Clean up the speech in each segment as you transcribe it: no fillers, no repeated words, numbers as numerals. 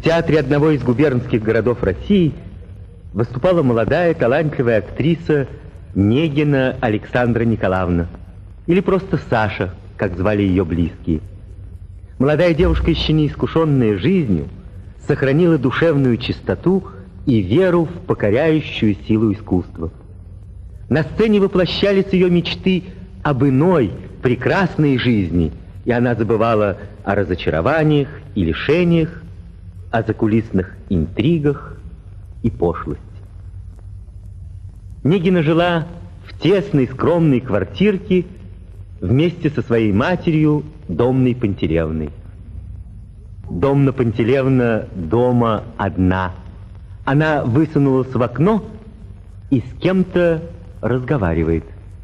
театре одного из губернских городов России выступала молодая талантливая актриса Негина Александра Николаевна, или просто Саша, как звали ее близкие. Молодая девушка, еще не искушенная жизнью, сохранила душевную чистоту и веру в покоряющую силу искусства. На сцене воплощались ее мечты об иной, прекрасной жизни, и она забывала о разочарованиях и лишениях, о закулисных интригах и пошлости. Негина жила в тесной, скромной квартирке вместе со своей матерью, Домной Пантелеевной. Домна Пантелеевна дома одна. Она высунулась в окно и с кем-то разговаривает.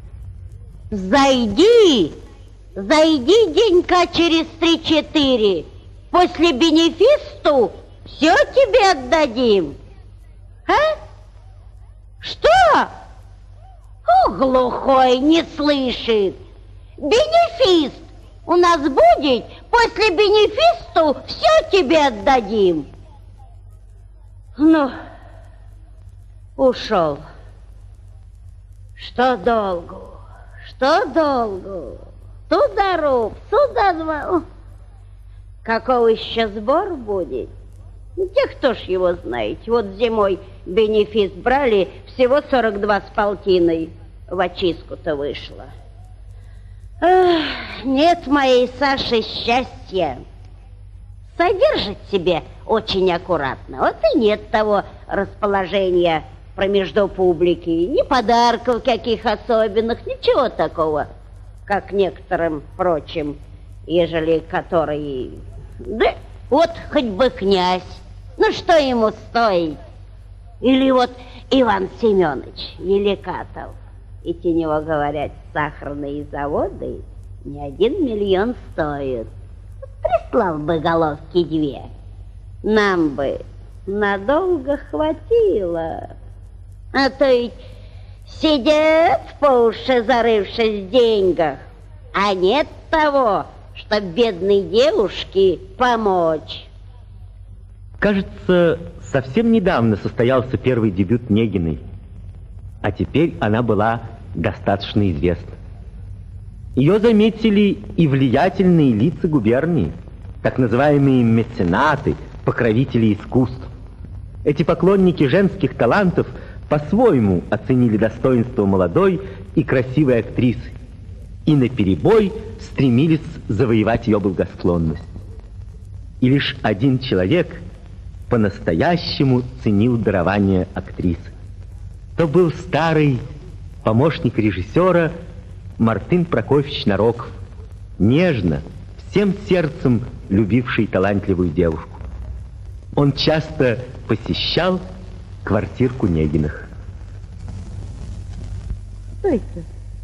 Зайди денька через 3-4. После бенефисту все тебе отдадим. А? Что? О, глухой, не слышит. Бенефист у нас будет, после бенефисту все тебе отдадим. Ну, ушел. Что долгу? Туда руб, сюда два. Какого еще сбор будет? Да кто ж его знает. Вот зимой бенефис брали, всего 42 с полтиной. В очистку-то вышло. Эх, нет моей Саши счастья. Содержит себе очень аккуратно. Вот и нет того расположения промежду публики. Ни подарков каких особенных, ничего такого, как некоторым прочим, ежели которые... Да вот хоть бы князь, ну что ему стоит? Или вот Иван Семенович Великатов. Эти него, говорят, сахарные заводы не 1 миллион стоят. Прислал бы головки 2, нам бы надолго хватило. А то ведь сидят по уши, зарывшись в деньгах, а нет того, чтоб бедной девушке помочь. Кажется, совсем недавно состоялся первый дебют Негиной, а теперь она была достаточно известна. Ее заметили и влиятельные лица губернии, так называемые меценаты, покровители искусств. Эти поклонники женских талантов по-своему оценили достоинство молодой и красивой актрисы и наперебой стремились завоевать ее благосклонность. И лишь один человек по-настоящему ценил дарование актрисы. То был старый помощник режиссера Мартын Прокофьевич Нароков, нежно, всем сердцем любивший талантливую девушку. Он часто посещал квартирку Негиных. Что это?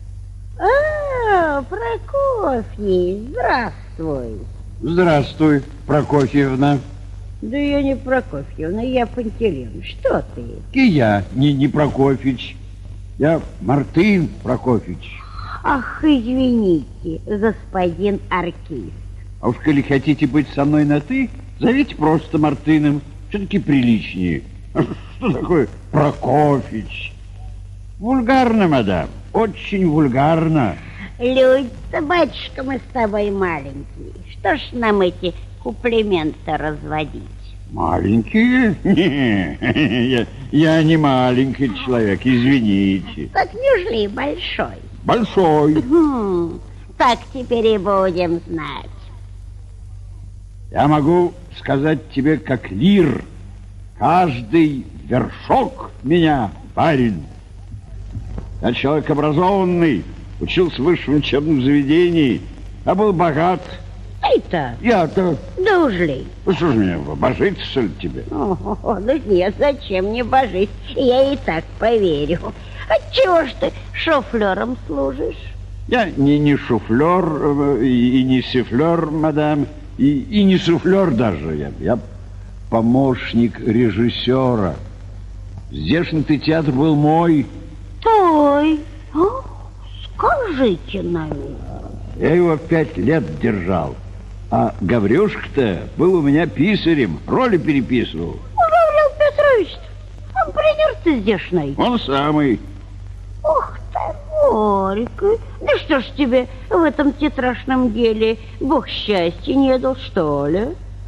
А, Прокофьевич, здравствуй. Здравствуй, Прокофьевна. Да я не Прокофьевна, я Пантелеевна. Что ты? И я не Прокофьевич. Я Мартын Прокофьевич. Ах, извините, господин артист. А уж коли хотите быть со мной на «ты», зовите просто Мартыном. Все-таки приличнее. Что такое Прокофьевич? Вульгарно, мадам, очень вульгарно. Люди-то, батюшка, мы с тобой маленькие. Что ж нам эти комплименты разводить? Маленькие? Не, я не маленький человек, извините. Так неужели большой? Большой. Так теперь и будем знать. Я могу сказать тебе, как лир, каждый вершок меня барин. Я человек образованный, учился в высшем учебном заведении, а был богат. Это? Я-то... Да уж ли? Ну что ж мне, божиться, что ли, тебе? О, ну нет, зачем мне божить? Я и так поверю. Отчего ж ты шофлером служишь? Я не шуфлер и не суфлер, мадам, и не суфлер даже. Я помощник режиссера. Здешний театр был мой. Твой? Скажите, наверное. Я его 5 лет держал. А Гаврюшка-то был у меня писарем, роли переписывал. Гаврил Петрович, он принер-то здешний. Он самый. Ух ты, Горько. Да что ж тебе в этом тетрашном деле Бог счастья не дал, что ли?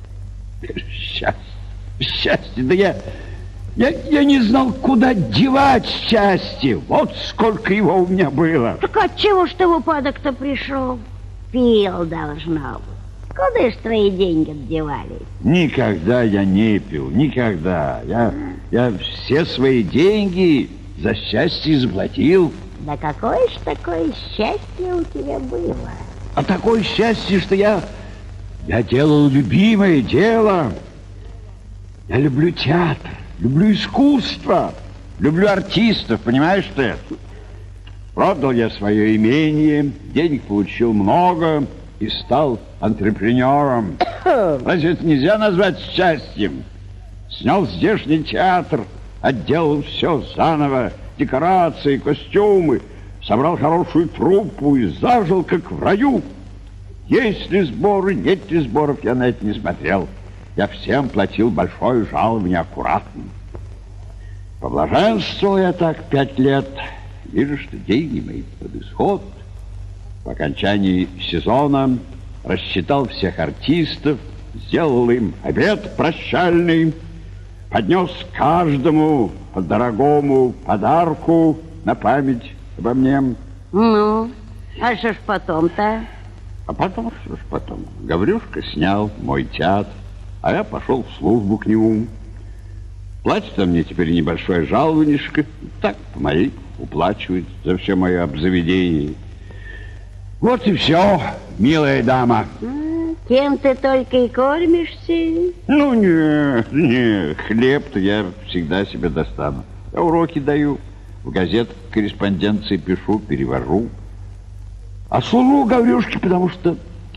Счастье, да я не знал, куда девать счастье. Вот сколько его у меня было. Так отчего ж ты в упадок-то пришел? Пил, должно быть. Куда ж твои деньги девались? Никогда я не пил, никогда. Я все свои деньги за счастье заплатил. Да какое ж такое счастье у тебя было? А такое счастье, что я делал любимое дело. Я люблю театр, люблю искусство, люблю артистов, понимаешь ты? Продал я свое имение, денег получил много и стал антрепренером. Разве это нельзя назвать счастьем? Снял здешний театр, отделал все заново, декорации, костюмы, собрал хорошую труппу и зажил, как в раю. Есть ли сборы, нет ли сборов, я на это не смотрел. Я всем платил большое жалование аккуратно. Поблаженствовал я так 5 лет. Вижу, что деньги мои под исход. По окончании сезона рассчитал всех артистов, сделал им обед прощальный, поднес каждому по дорогому подарку на память обо мне. Ну, а что ж потом-то? А потом, что ж потом? Гаврюшка снял мой театр, а я пошел в службу к нему. Платит он мне теперь небольшое жалованишко, так помаленьку уплачивает за все мое обзаведение. Вот и все, милая дама. Кем ты только и кормишься? Ну, не, хлеб-то я всегда себе достану. Я уроки даю, в газетах корреспонденции пишу, перевожу. А служу Гаврюшке, потому что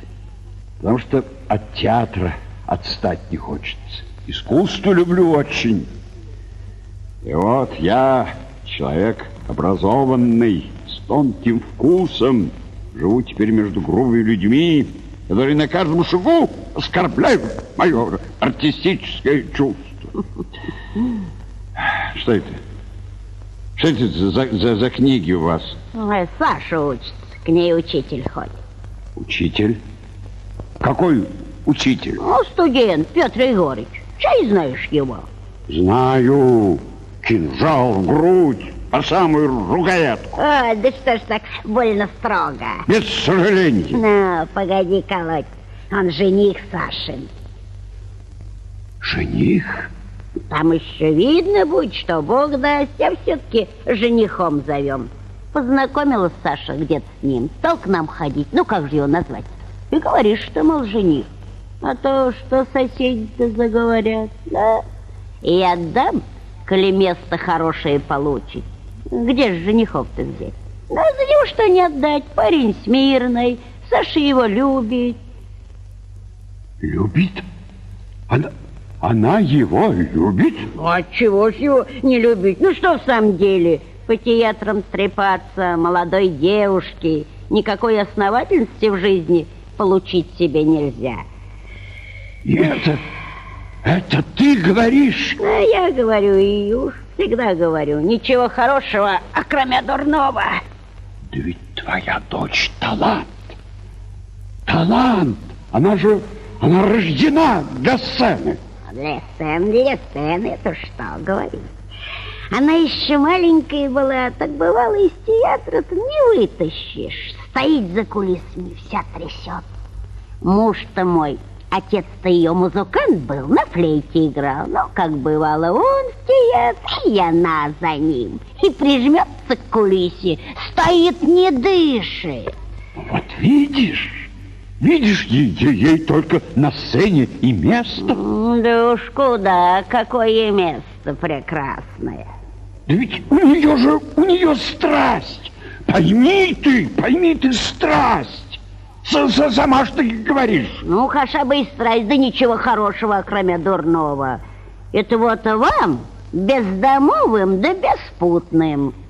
от театра отстать не хочется. Искусство люблю очень. И вот я, человек образованный, с тонким вкусом, живу теперь между грубыми людьми, которые на каждом шагу оскорбляют мое артистическое чувство. Что это? Что это за книги у вас? Ой, Саша учится, к ней учитель ходит. Учитель? Какой учитель? Ну, студент Петр Егорыч. Чай знаешь его? Знаю. Кинжал в грудь, по самую рукоятку. Ой, да что ж так больно строго? Без сожалений. Ну, погоди колоть. Он жених Сашин. Жених? Там еще видно будет, что Бог даст, а все-таки женихом зовем. Познакомилась Саша где-то с ним, стал к нам ходить. Ну, как же его назвать? И говоришь, что, мол, жених. А то, что соседи-то заговорят, да? И отдам, коли место хорошее получит. Где же женихов-то взять? Да за него что не отдать? Парень смирный, Саша его любит. Любит? Она его любит? А чего ж его не любить? Ну что в самом деле? По театрам стрепаться молодой девушке никакой основательности в жизни получить себе нельзя. И это ты говоришь? А я говорю, и уж всегда говорю, ничего хорошего, кроме дурного. Да ведь твоя дочь талант. Талант! Она рождена для сцены. Для сцены, это что говорить? Она еще маленькая была, так бывало из театра-то не вытащишь. Стоит за кулисами, вся трясет. Муж-то мой, отец-то ее музыкант был, на флейте играл. Но, как бывало, он в театре, и она за ним. И прижмется к кулисе, стоит, не дышит. Вот видишь, ей только на сцене и место. Да уж куда, какое место прекрасное. Да ведь у нее страсть. Пойми ты страсть. Сама что ты говоришь? Ну, хаша бы и страсть, да ничего хорошего, кроме дурного. Это вот вам, бездомовым да беспутным,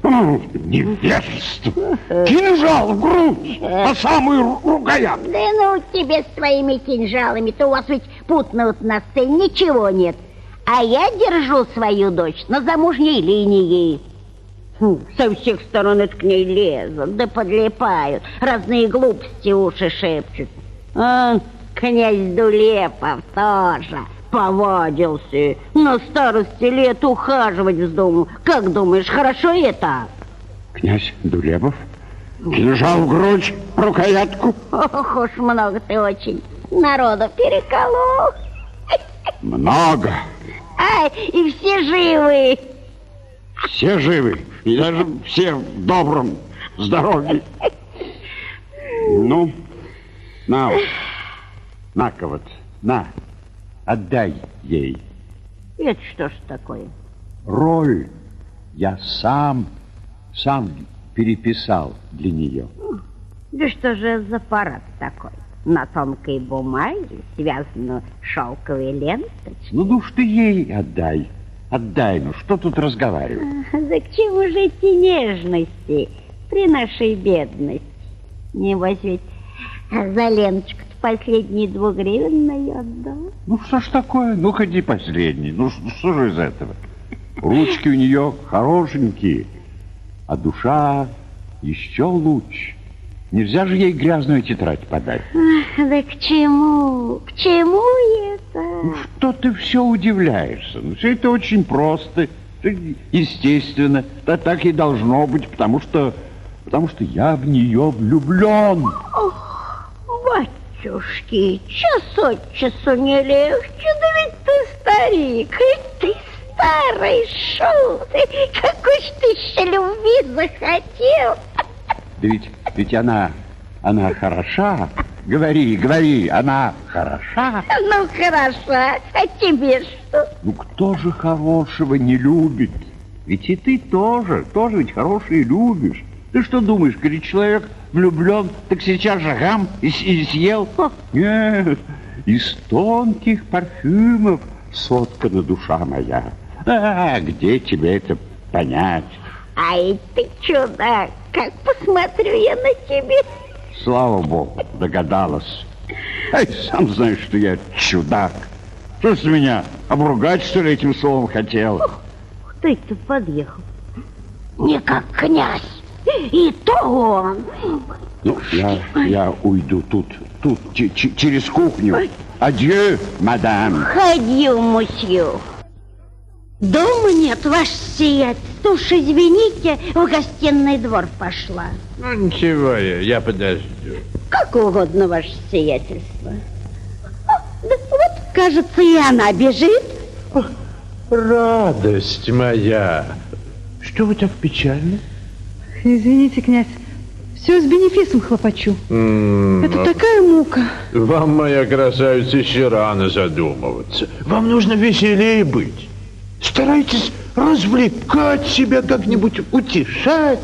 Невежество! Кинжал в грудь, по самую рукоять! Да ну тебе с твоими кинжалами-то, у вас ведь путно вот на сцене ничего нет. А я держу свою дочь на замужней линии. Со всех сторон это к ней лезут, да подлипают, разные глупости уши шепчут. Князь Дулепов тоже повадился, на старости лет ухаживать вздумал. Как думаешь, хорошо это? Князь Дулепов? Кинжал в грудь, рукоятку? Ох уж много ты очень народа переколол. Много. Ай, и все живы. Все живы, и даже все в добром здоровье. Ну, на вот, на-ка вот, на, отдай ей. Это что ж такое? Роль я сам переписал для нее. Да что же за аппарат такой? На тонкой бумаге связана шелковой ленточкой. Ну уж ты ей отдай. Отдай, ну что тут разговаривать? Да к чему же эти нежности при нашей бедности? Небось ведь за ленточку-то последние 2 гривен я отдал. Ну что ж такое? Ну ходи последний. Ну что же из этого? Ручки у нее хорошенькие, а душа еще лучше. Нельзя же ей грязную тетрадь подать. Да к чему? К чему это? Ну что ты все удивляешься? Ну все это очень просто, естественно. Да так и должно быть, потому что я в нее влюблен. Ох, батюшки, час от часу не легче, да ведь ты старик, ведь ты старый шут, какой ж ты еще любви захотел. Да ведь она хороша. Говори, она хороша. Ну, хороша, а тебе что? Ну, кто же хорошего не любит? Ведь и ты тоже ведь хороший любишь. Ты что думаешь, когда человек влюблен, так сейчас же гам и съел? Нет, из тонких парфюмов соткана душа моя. А где тебе это понять? Ай, ты чудак, как посмотрю я на тебя. Слава богу, догадалась. Ай, сам знаешь, что я чудак. Что ж меня обругать, что ли, этим словом хотел? Ты-то подъехал. Не как князь, и то он. Ну, я уйду тут, через кухню. Адью, мадам. Ходил, мусью. Дома нет, ваше сиятельство. Уж извините, в гостиный двор пошла. Ну, ничего, я подожду. Как угодно, ваше сиятельство. Да вот, кажется, и она бежит. Радость моя. Что вы так печальны? Извините, князь, все с бенефисом хлопочу. Это такая мука. Вам, моя красавица, еще рано задумываться. Вам нужно веселее быть. Старайтесь развлекать себя, как-нибудь утешать.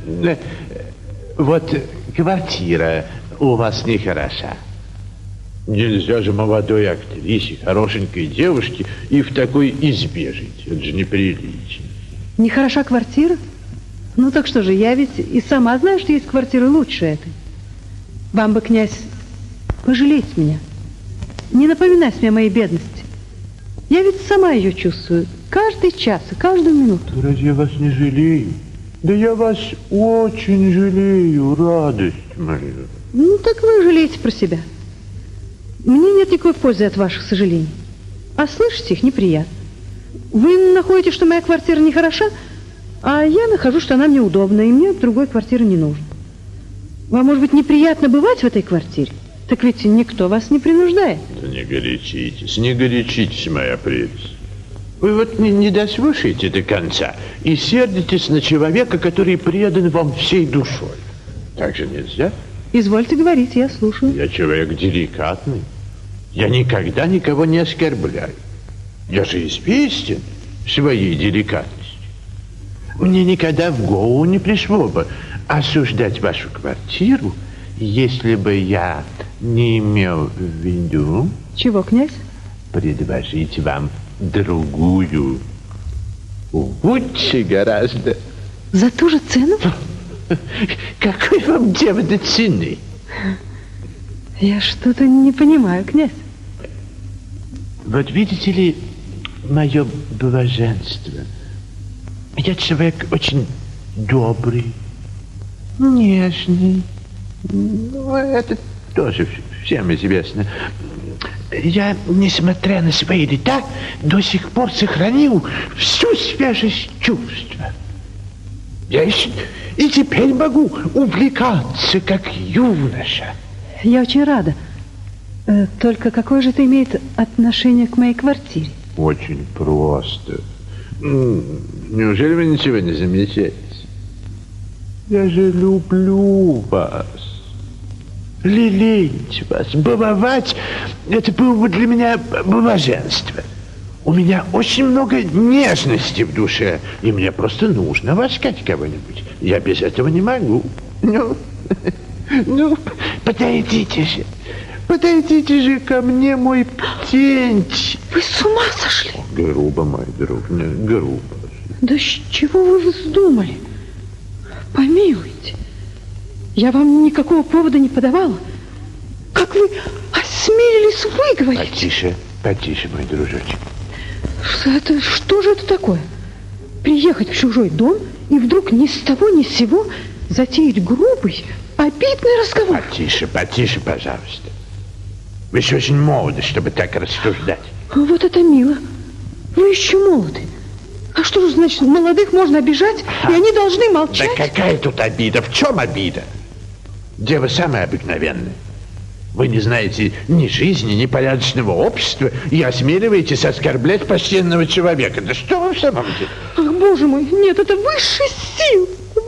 Вот квартира у вас нехороша. Нельзя же молодой актрисе, хорошенькой девушке и в такой избе жить. Это же неприлично. Нехороша квартира? Ну так что же, я ведь и сама знаю, что есть квартиры лучше этой. Вам бы, князь, пожалеть меня. Не напоминать мне о моей бедности. Я ведь сама ее чувствую. Каждый час и каждую минуту. Разве я вас не жалею? Да я вас очень жалею, радость моя. Ну так вы жалеете про себя. Мне нет никакой пользы от ваших сожалений. А слышать их неприятно. Вы находите, что моя квартира нехороша, а я нахожу, что она мне удобна, и мне другой квартиры не нужно. Вам, может быть, неприятно бывать в этой квартире? Так ведь никто вас не принуждает. Да не горячитесь, моя прелесть. Вы вот не дослушаете до конца и сердитесь на человека, который предан вам всей душой. Так же нельзя? Извольте говорить, я слушаю. Я человек деликатный. Я никогда никого не оскорбляю. Я же известен своей деликатностью. Мне никогда в голову не пришло бы осуждать вашу квартиру, если бы я не имел в виду... Чего, князь? Предложить вам другую. Лучше гораздо. За ту же цену? Какой вам дело до цены? Я что-то не понимаю, князь. Вот видите ли, мое блаженство. Я человек очень добрый, нежный. Ну, это тоже всем известно. Я, несмотря на свои лета, до сих пор сохранил всю свежесть чувства. Я и теперь могу увлекаться, как юноша. Я очень рада. Только какое же это имеет отношение к моей квартире? Очень просто. Неужели вы ничего не замечаете? Я же люблю вас. Лелеять вас, баловать, это было бы для меня блаженство. У меня очень много нежности в душе, и мне просто нужно ласкать кого-нибудь. Я без этого не могу. Ну, подойдите же ко мне, мой птенчик. Вы с ума сошли? Грубо, мой друг, грубо. Да с чего вы вздумали? Помилуйте. Я вам никакого повода не подавала. Как вы осмелились выговорить? Потише, мой дружочек. Что же это такое? Приехать в чужой дом и вдруг ни с того ни с сего затеять грубый, обидный разговор. Потише, пожалуйста. Вы еще очень молоды, чтобы так рассуждать. Вот это мило. Вы еще молоды. А что же значит, молодых можно обижать, и они должны молчать? Да какая тут обида? В чем обида? Дело самое обыкновенное. Вы не знаете ни жизни, ни порядочного общества и осмеливаетесь оскорблять почтенного человека. Да что вы в самом деле? Ах, боже мой, нет, это высший сил.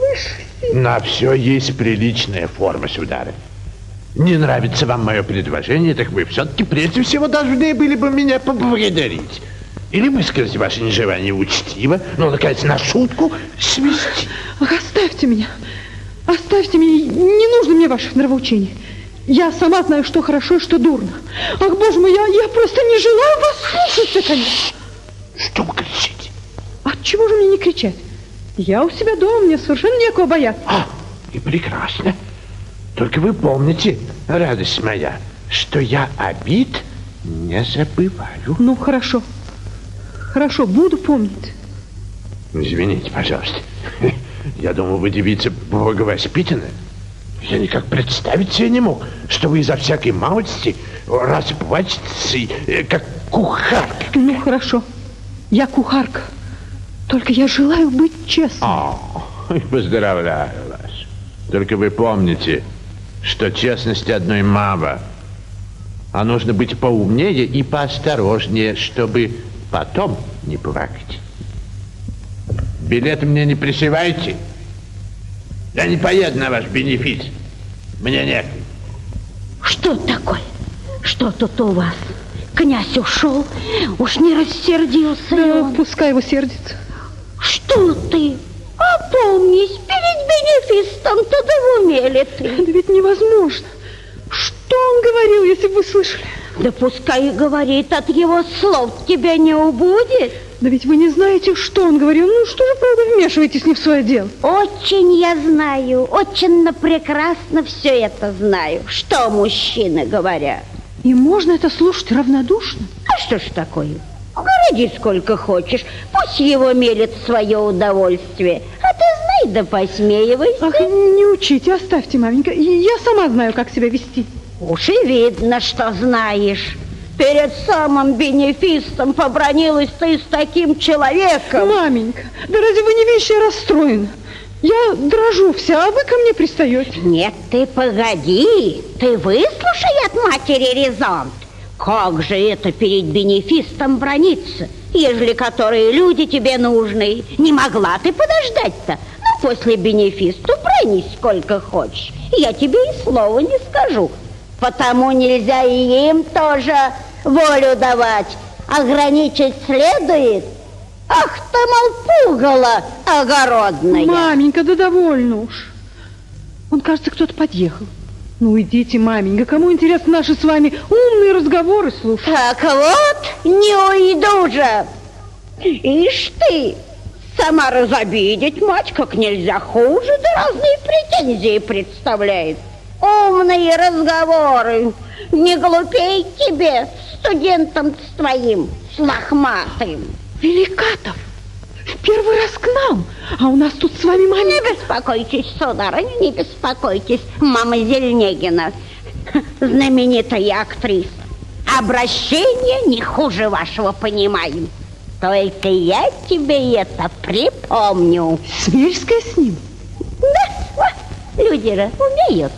На все есть приличная форма, сударыня. Не нравится вам мое предложение, так вы все-таки прежде всего должны были бы меня поблагодарить. Или высказать ваше нежелание учтиво, но, наконец, на шутку свести. Ах, оставьте меня. Оставьте меня. Не нужно мне ваших нравоучений. Я сама знаю, что хорошо и что дурно. Ах, боже мой, я просто не желаю вас слушать, конечно. Что вы кричите? Отчего же мне не кричать? Я у себя дома, мне совершенно некого бояться. И прекрасно. Только вы помните, радость моя, что я обид не забываю. Ну, хорошо. Хорошо, буду помнить. Извините, пожалуйста. Я думал, вы девица благовоспитанная. Я никак представить себе не мог, что вы из-за всякой малости расплачетесь, как кухарка. Ну, хорошо. Я кухарка. Только я желаю быть честной. Поздравляю вас. Только вы помните, что честности одной мало. А нужно быть поумнее и поосторожнее, чтобы потом не плакать. Билет мне не присылайте. Я не поеду на ваш бенефис. Мне нет. Что такое? Что тут у вас? Князь ушел? Уж не рассердился Да, он? пускай его сердится. Что ты? Опомнись, перед бенефистом-то да в уме ли ты? Это ведь невозможно. Что он говорил, если бы вы слышали? Да пускай и говорит, от его слов тебя не убудет. Да ведь вы не знаете, что он говорил. Ну, что же, правда, вмешиваетесь не в свое дело? Очень я знаю, очень прекрасно все это знаю, что мужчины говорят. И можно это слушать равнодушно? А что ж такое? Городи сколько хочешь, пусть его мелет в свое удовольствие. А ты знай да посмеивайся. Ах, не учите, оставьте, маменька. Я сама знаю, как себя вести. Уж и видно, что знаешь. Перед самым бенефистом побранилась ты с таким человеком. Маменька, да разве вы не видите, я расстроена? Я дрожу вся, а вы ко мне пристаете. Нет, ты погоди, ты выслушай от матери резон. Как же это перед бенефистом браниться, ежели которые люди тебе нужны? Не могла ты подождать-то? Ну, после бенефисту бронись сколько хочешь. Я тебе и слова не скажу. Потому нельзя и им тоже волю давать. Ограничить следует. Ах ты, мол, пугало огородная. Маменька, да довольно уж. Он, кажется, кто-то подъехал. Ну, идите, маменька, кому интересны наши с вами умные разговоры слушать? Так вот, не уйду же. Ишь ты, Сама разобидеть мать как нельзя хуже, да разные претензии представляет. Умные разговоры. Не глупей тебе, студентам с твоим, с лохматым. Великатов, в первый раз к нам, а у нас тут с вами мама... Не беспокойтесь, сударыня, не беспокойтесь, мамзель Негина, знаменитая актриса. Обращение не хуже вашего понимаю. Только я тебе это припомню. Смельская с ним? Да, люди же умеют.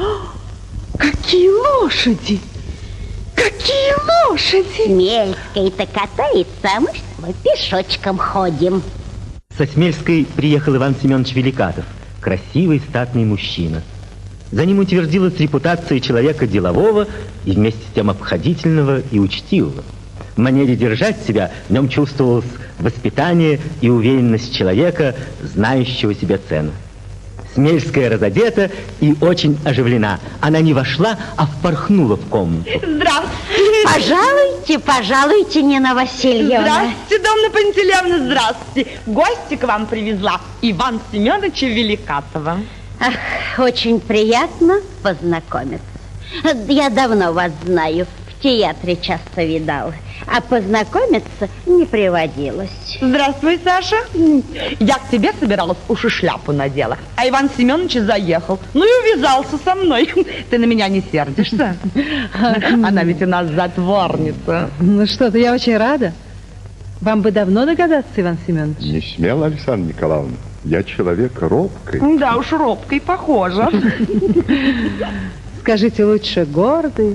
Какие лошади! Какие лошади! Смельской-то катается, а мы что, пешочком ходим. Со Смельской приехал Иван Семенович Великатов, красивый статный мужчина. За ним утвердилась репутация человека делового и вместе с тем обходительного и учтивого. В манере держать себя в нем чувствовалось воспитание и уверенность человека, знающего себе цену. Смельская разодета и очень оживлена. Она не вошла, а впорхнула в комнату. Здравствуйте. Пожалуйте, пожалуйте, Нина Васильевна. Здравствуйте, Домна Пантелеевна, здравствуйте. Гости к вам привезла Иван Семеновича Великатова. Ах, очень приятно познакомиться. Я давно вас знаю, в театре часто видала, а познакомиться не приводилось. Здравствуй, Саша. Я к тебе собиралась, уж и шляпу надела, а Иван Семенович заехал, ну и увязался со мной. Ты на меня не сердишься? Она ведь у нас затворница. Ну что-то, я очень рада. Вам бы давно догадаться, Иван Семенович. Не смело, Александра Николаевна. Я человек робкий. Да уж, робкой похожа. Скажите лучше, гордый.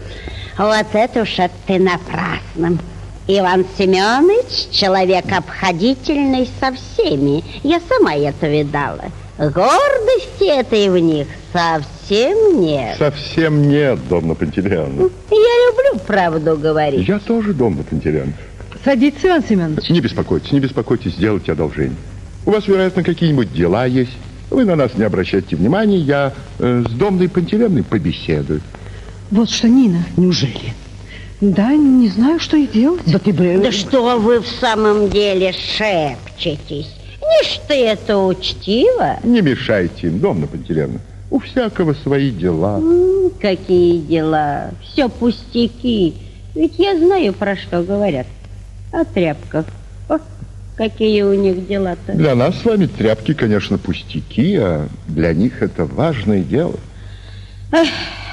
Вот это уж ты напрасно. Иван Семенович человек обходительный со всеми. Я сама это видала. Гордости этой в них совсем нет. Совсем нет, Домна Пантелеевна. Я люблю правду говорить. Я тоже, Домна Пантелеевна. Садитесь, Иван Семенович. Не беспокойтесь, сделайте одолжение. У вас, вероятно, какие-нибудь дела есть. Вы на нас не обращайте внимания, я с Домной Пантелеевной побеседую. Вот что, Нина. Неужели? Да, не знаю, что и делать. Да ты бы... Да что вы в самом деле шепчетесь? Не ж ты это учтиво. Не мешайте им, Домна Пантелеевна. У всякого свои дела. Какие дела? Все пустяки. Ведь я знаю, про что говорят. О тряпках. О, какие у них дела-то. Для нас с вами тряпки, конечно, пустяки, а для них это важное дело. Эх,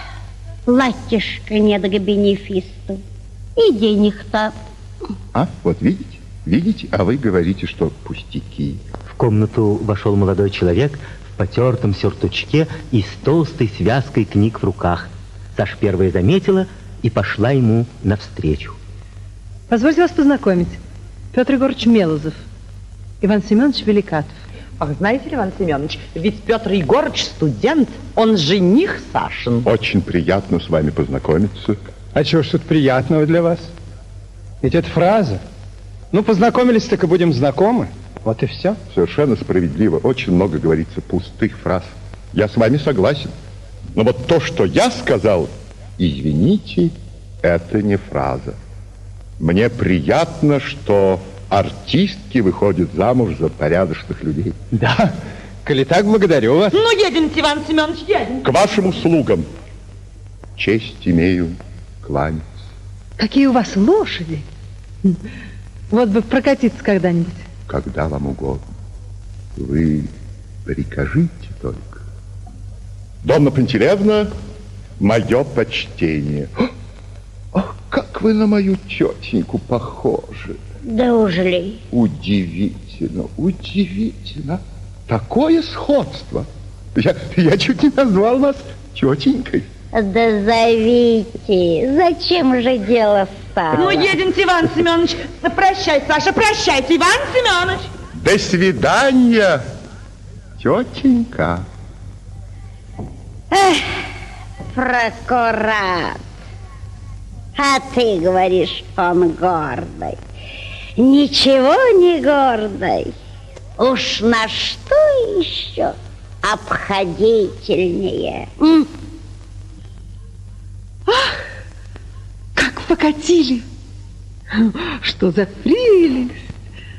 платьишка нет к бенефисту. И денег-то. А, вот видите, а вы говорите, что пустяки. В комнату вошел молодой человек в потертом сюртучке и с толстой связкой книг в руках. Саша первая заметила и пошла ему навстречу. Позвольте вас познакомить. Петр Егорович Мелозов, Иван Семенович Великатов. Ах, знаете ли, Иван Семенович, ведь Петр Егорыч студент, он жених Сашин. Очень приятно с вами познакомиться. А чего ж тут приятного для вас? Ведь это фраза. Ну, познакомились, так и будем знакомы. Вот и все. Совершенно справедливо. Очень много говорится пустых фраз. Я с вами согласен. Но вот то, что я сказал, извините, это не фраза. Мне приятно, что артистки выходят замуж за порядочных людей. Да, коли так, благодарю вас. Ну, едемте, Иван Семенович, едем. К вашим услугам. Честь имею кланяться. Какие у вас лошади. Вот бы прокатиться когда-нибудь. Когда вам угодно. Вы прикажите только. Домна Пантелеевна, мое почтение. Ах, как вы на мою тетеньку похожи. Да уж ли. Удивительно, удивительно. Такое сходство. Я чуть не назвал вас тетенькой. Да зовите. Зачем же дело стало? Ну, едемте, Иван Семенович. Прощай, Саша, прощайте, Иван Семенович. До свидания, тетенька. Эх, прокурат. А ты говоришь, он гордый. Ничего не гордый. Уж на что еще обходительнее. Ах, как покатили. Что за прелесть.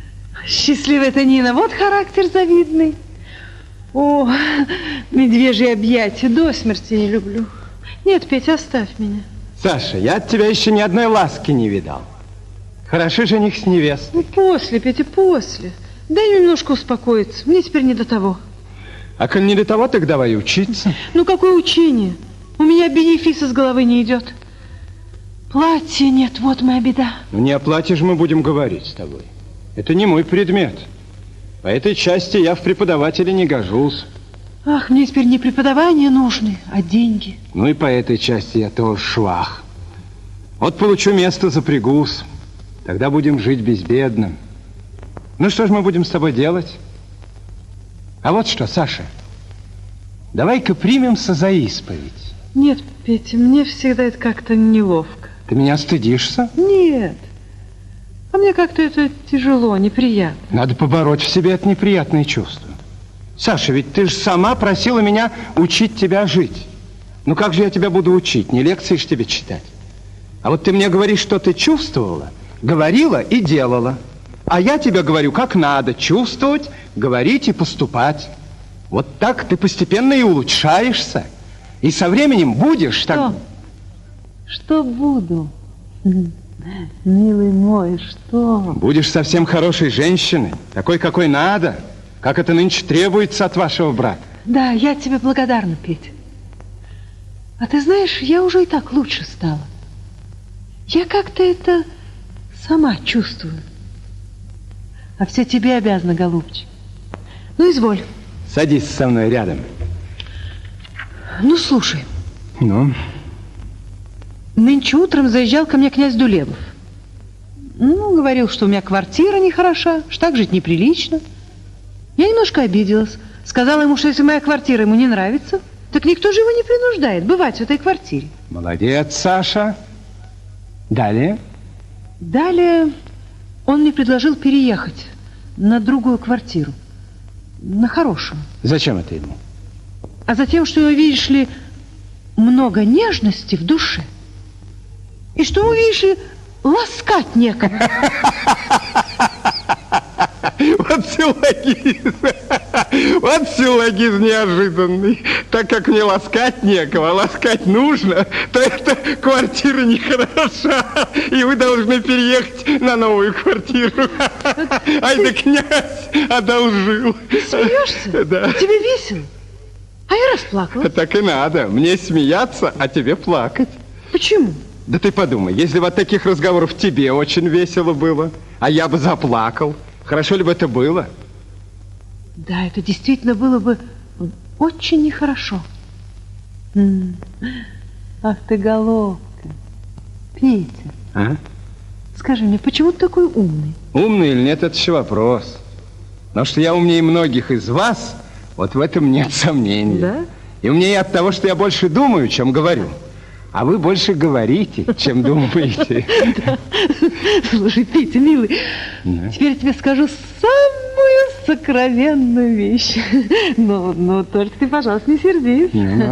Счастливая ты, Нина, вот характер завидный. О, медвежьи объятия, до смерти не люблю. Нет, Петя, оставь меня. Саша, я от тебя еще ни одной ласки не видал. Хороши жених с невестой. Ну, после, Петя, после. Дай немножко успокоиться, мне теперь не до того. А коль не до того, так давай учиться. Ну, какое учение? У меня бенефиса с головы не идет. Платья нет, вот моя беда. Ну, не о платье же мы будем говорить с тобой. Это не мой предмет. По этой части я в преподавателе не гожусь. Ах, мне теперь не преподавание нужны, а деньги. Ну и по этой части я тоже швах. Вот получу место, запрягусь. Тогда будем жить безбедно. Ну что ж мы будем с тобой делать? А вот что, Саша, давай-ка примемся за исповедь. Нет, Петя, мне всегда это как-то неловко. Ты меня стыдишься? Нет. А мне как-то это тяжело, неприятно. Надо побороть в себе это неприятное чувство. Саша, ведь ты же сама просила меня учить тебя жить. Ну как же я тебя буду учить? Не лекции ж тебе читать. А вот ты мне говоришь, что ты чувствовала, говорила и делала. А я тебе говорю, как надо чувствовать, говорить и поступать. Вот так ты постепенно и улучшаешься. И со временем будешь что? так... Что буду? Милый мой, что? Будешь совсем хорошей женщиной, такой, какой надо, как это нынче требуется от вашего брака. Да, я тебе благодарна, Петя. А ты знаешь, я уже и так лучше стала. Я как-то это сама чувствую. А все тебе обязана, голубчик. Ну, изволь. Садись со мной рядом. Ну, слушай. Ну? Нынче утром заезжал ко мне князь Дулебов. Ну, говорил, что у меня квартира нехороша, что так жить неприлично. Я немножко обиделась. Сказала ему, что если моя квартира ему не нравится, так никто же его не принуждает бывать в этой квартире. Молодец, Саша. Далее? Далее он мне предложил переехать на другую квартиру. На хорошую. Зачем это ему? А затем, что, видишь ли, много нежности в душе. И что ему, видишь ли, ласкать некому. Вот силлогизм. Вот силлогизм неожиданный. Так как мне ласкать некого, а ласкать нужно, то эта квартира нехороша. И вы должны переехать на новую квартиру. Ай да князь одолжил. Ты смеешься? Да. Тебе весело? А я расплакалась. Так и надо. Мне смеяться, а тебе плакать. Почему? Да ты подумай, если бы от таких разговоров тебе очень весело было, а я бы заплакал, хорошо ли бы это было? Да, это действительно было бы очень нехорошо. Ах ты, головка. Петя, А? скажи мне, почему ты такой умный? Умный или нет, это еще вопрос. Но что я умнее многих из вас, вот в этом нет сомнений. Да? И умнее от того, что я больше думаю, чем говорю. А вы больше говорите, чем думаете. Слушай, Петя, милый, теперь я тебе скажу самую сокровенную вещь. Но только ты, пожалуйста, не сердись.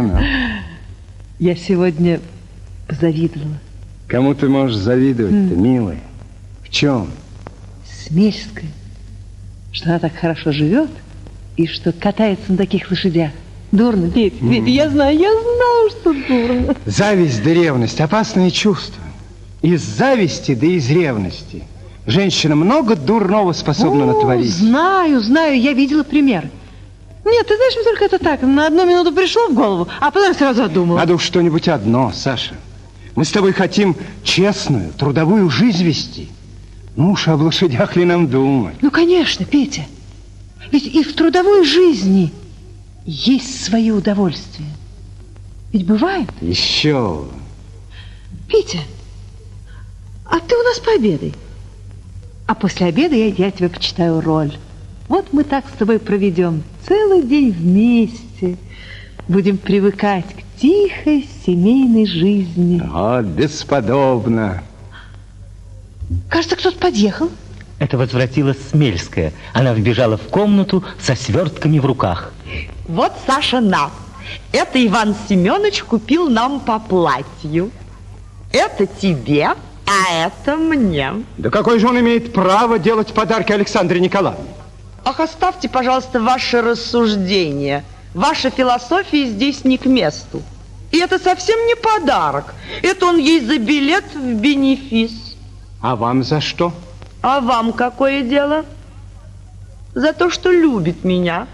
Я сегодня позавидовала. Кому ты можешь завидовать-то, милая? В чем? Смельская. Что она так хорошо живет и что катается на таких лошадях. Дурно, Петя, Петя, я знаю, что дурно. Зависть да ревность – опасные чувства. Из зависти да из ревности женщина много дурного способна натворить. Знаю, я видела пример. Нет, ты знаешь, мне только это так, на одну минуту пришло в голову, а потом сразу одумала. Надо уж что-нибудь одно, Саша. Мы с тобой хотим честную, трудовую жизнь вести. Ну уж об лошадях ли нам думать? Ну, конечно, Петя. Ведь и в трудовой жизни есть свои удовольствия. Ведь бывает. Еще. Петя, а ты у нас пообедай. А после обеда я тебе почитаю роль. Вот мы так с тобой проведем целый день вместе. Будем привыкать к тихой семейной жизни. О, бесподобно. Кажется, кто-то подъехал. Это возвратилась Смельская. Она вбежала в комнату со свертками в руках. Вот, Саша, на. Это Иван Семенович купил нам по платью. Это тебе. а это мне. Да какой же он имеет право делать подарки Александре Николаевне? Ах, оставьте, пожалуйста, ваши рассуждения. Ваша философия здесь не к месту. И это совсем не подарок. Это он ей за билет в бенефис. А вам за что? А вам какое дело? За то, что любит меня.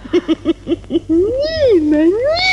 Нина,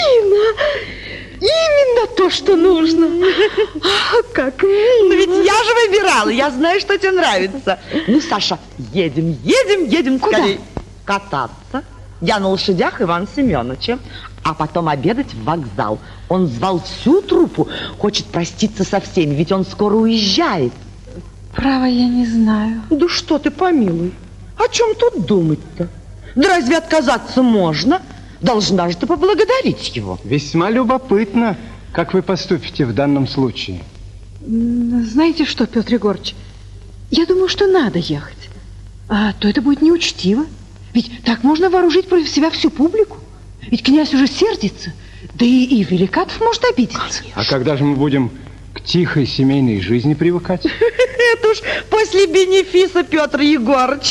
именно то, что нужно. Как мило. Но ведь я же выбирала, я знаю, что тебе нравится. Ну, Саша, едем Куда? скорее кататься. Я на лошадях Ивана Семеновича, а потом обедать в вокзал. Он звал всю труппу, хочет проститься со всеми, ведь он скоро уезжает. Право, я не знаю. Да что ты, помилуй, о чем тут думать-то? Да разве отказаться можно? Должна же ты поблагодарить его. Весьма любопытно, как вы поступите в данном случае. Знаете что, Петр Егорыч, я думаю, что надо ехать. А то это будет неучтиво. Ведь так можно вооружить против себя всю публику. Ведь князь уже сердится, да и Великатов может обидеться. А когда же мы будем к тихой семейной жизни привыкать? Это уж после бенефиса, Петр Егорыч.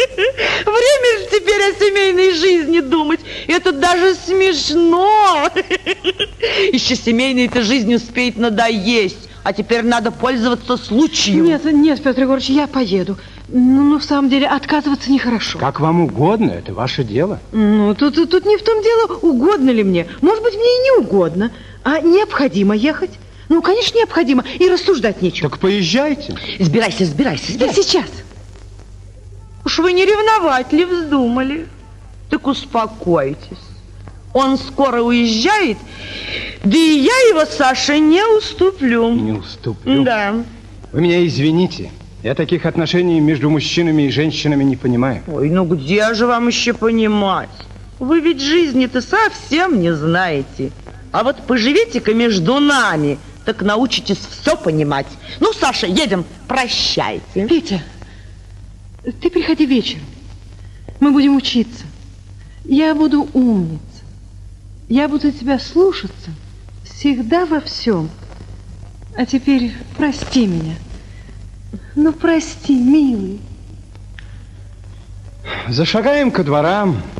Время же теперь о семейной жизни думать. Это даже смешно. Еще семейная-то жизнь успеет надоесть. А теперь надо пользоваться случаем. Нет, Петр Егорыч, я поеду. Ну, в самом деле, отказываться нехорошо. Как вам угодно, это ваше дело. Ну, тут не в том дело, угодно ли мне. Может быть, мне и не угодно, а необходимо ехать. Ну, конечно, необходимо, и рассуждать нечего. Так поезжайте. Сбирайся. Да сейчас. Уж вы не ревновать ли вздумали? Так успокойтесь. Он скоро уезжает, да и я его, Саша, не уступлю. Не уступлю? Да. Вы меня извините. Я таких отношений между мужчинами и женщинами не понимаю. Ой, ну где же вам еще понимать? Вы ведь жизни-то совсем не знаете. А вот поживите-ка между нами, так научитесь все понимать. Ну, Саша, едем, прощайте. Петя, ты приходи вечером. Мы будем учиться. Я буду умница. Я буду тебя слушаться всегда во всем. А теперь прости меня. Ну, прости, милый. Зашагаем ко дворам.